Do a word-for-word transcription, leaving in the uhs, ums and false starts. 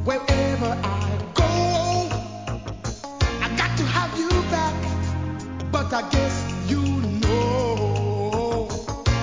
Wherever I go, I got to have you back. But I guess you